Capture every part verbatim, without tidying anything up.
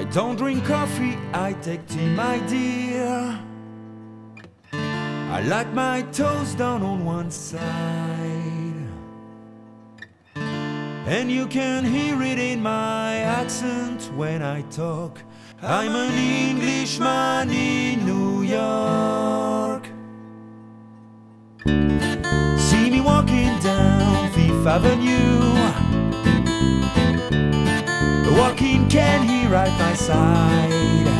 don't drink coffee, I take tea, my dear. I like my toes down on one side, and you can hear it in my accent when I talk. I'm an Englishman in New York. See me walking down Fifth Avenue, walking Kenny right by side.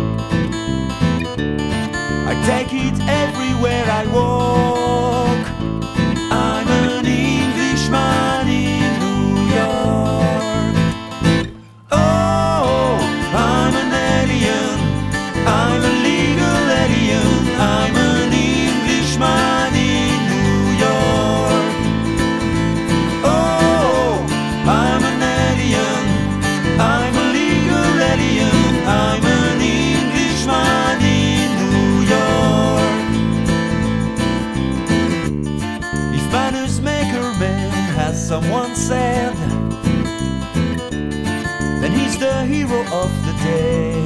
I take it everywhere I walk. I'm an Englishman in New York. Oh, I'm an alien, I'm a legal alien. I'm an Englishman in New York. Oh, I'm an alien, I'm a legal alien. I'm an Englishman in New York. If manners make a man, has someone said, then he's the hero of the day.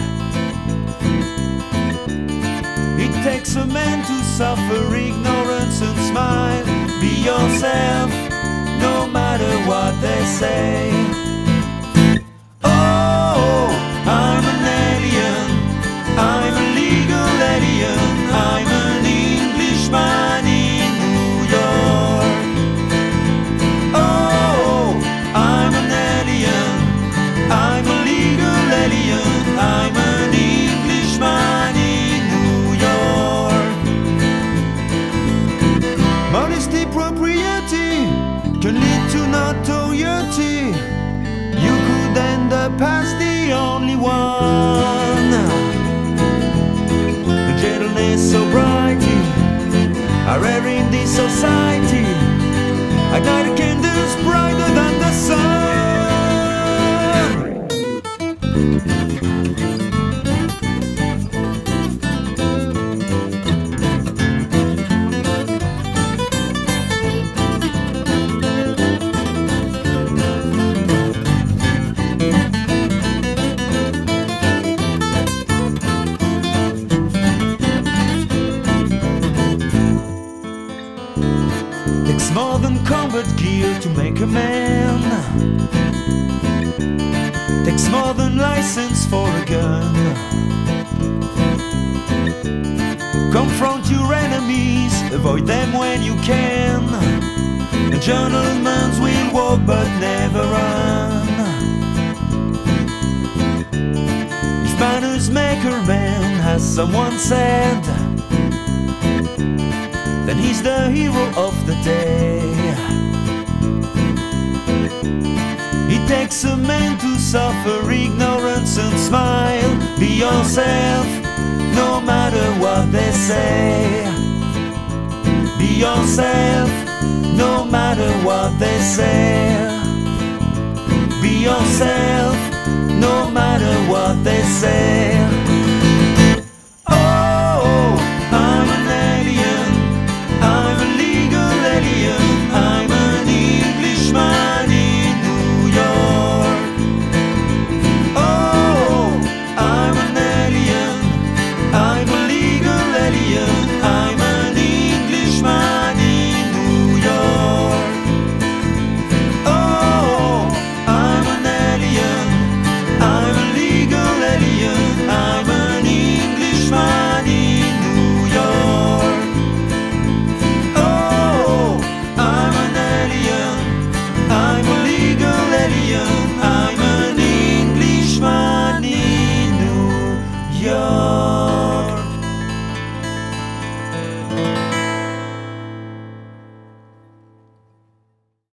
It takes a man to suffer ignorance and smile. Be yourself, no matter what they say. Oh, I'm an alien, I'm a legal alien. I'm an Englishman in New York. Oh, I'm an alien, I'm a legal alien. I'm an Englishman in New York. Modesty, propriety can lead to notoriety. You could end up as the only one. Gentleness, sobriety are rare in this society. Ignite candles brighter than the sun. Takes more than combat gear to make a man. Takes more than license for a gun. Confront your enemies, avoid them when you can. And gentlemen will walk but never run. If manners make a man, has someone said, then he's the hero of the day. It takes a man to suffer ignorance and smile. Be yourself, no matter what they say. Be yourself, no matter what they say. Be yourself, no matter what they say.